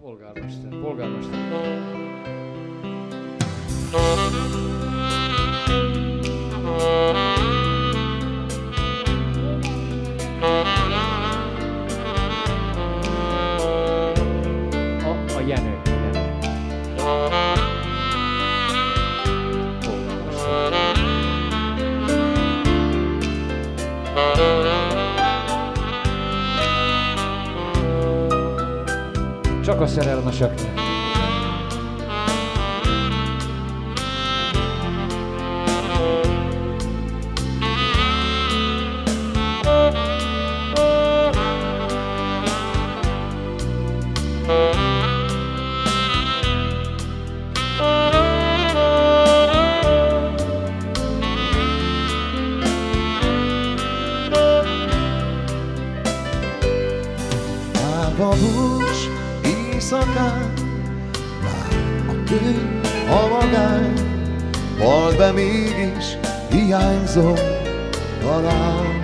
Polgármester. A Jenő. Csak a szerelmeseknek. Árvabús éjszakán, vár a könyv a magán, vald be mégis hiányzom talán.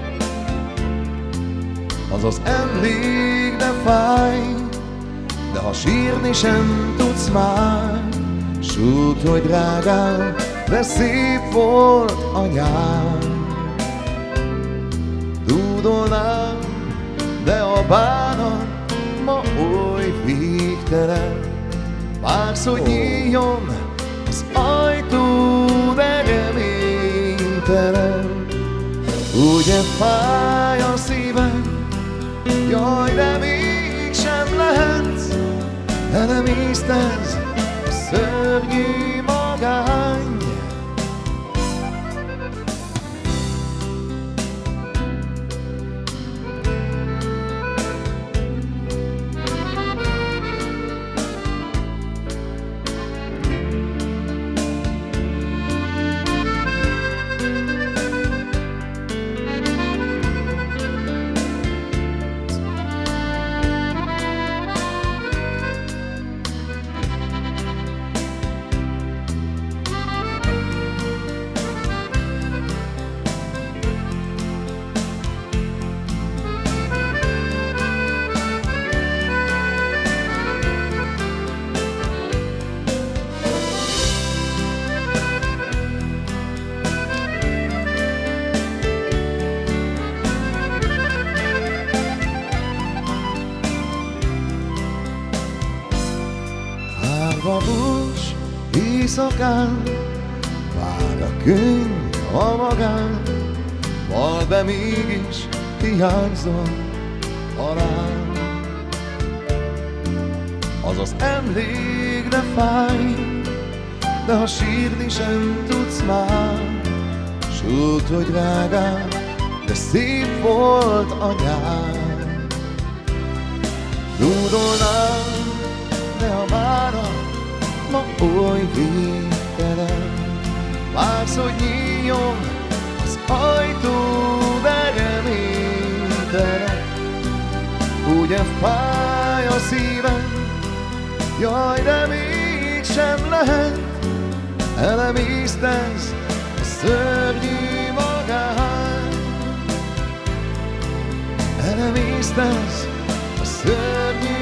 Az az emlék de fáj, de ha sírni sem tudsz már, súgd, hogy drágám, de szép volt a nyár. Dúdolnám, de a bánat ma oly végtelen. Vársz, hogy nyíljon az ajtó, de reménytelen. Ugye fáj a szívem, jaj, de mégsem lehetsz. Elemésztesz a szörnyű magány. Árvabús éjszakán, vár a könyv a magán, vald be mégis hiányzom talán. Az az emlék de fáj, de ha sírni sem tudsz már, súgd, hogy drágám, de szép volt a nyár. Dúdolnám, de a bánat ma oly végtelen. Vársz, hogy nyíljon az ajtó, de reménytelen. Ugye fáj a szívem, jaj, de mégsem lehet. Elemésztesz a szörnyű magány. Elemésztesz a szörnyű